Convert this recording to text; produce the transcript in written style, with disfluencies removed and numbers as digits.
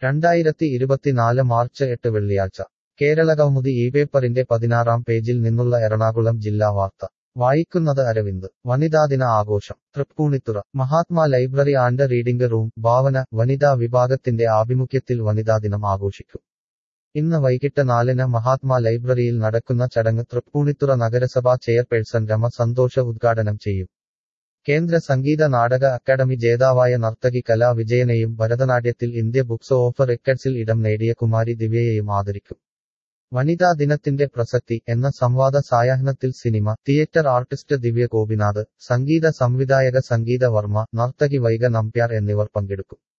2024 March 8 വെള്ളിയാഴ്ച കേരളകൗമുദി ഈ പേപ്പറിന്റെ 16-ാം പേജിൽ നിന്നുള്ള എറണാകുളം ജില്ലാ വാർത്ത വായിക്കുന്നത് അരവിന്ദ് വനിതാദിന ആഘോഷം Tripunithura Mahatma library and reading room Bhavana വനിതാ വിഭാഗത്തിന്റെ ആഭിമുഖ്യത്തിൽ വനിതാദിനം ആഘോഷിക്കും ഇന്ന് വൈകിട്ട് 4-ന് മഹാത്മാ ലൈബ്രറിയിൽ നടക്കുന്ന ചടങ്ങ് തൃപ്പൂണിത്തുറ നഗരസഭാ ചെയർപേഴ്സൺ രമ സന്തോഷ് ഉദ്ഘാടനം ചെയ്യും കേന്ദ്ര സംഗീത നാടക അക്കാദമി ജേതാവായ നർത്തകി കലാ വിജയനെയും ഭരതനാട്യത്തിൽ ഇന്ത്യ ബുക്സ് ഓഫ് റെക്കഡ്സിൽ ഇടം നേടിയ കുമാരി ദിവ്യയെയും ആദരിക്കും വനിതാ ദിനത്തിന്റെ പ്രസക്തി എന്ന സംവാദ സായാഹ്നത്തിൽ cinema theatre artist Divya Gopinath സംഗീത സംവിധായക സംഗീത വർമ്മ നർത്തകി വൈഗ നമ്പ്യാർ എന്നിവർ പങ്കെടുക്കും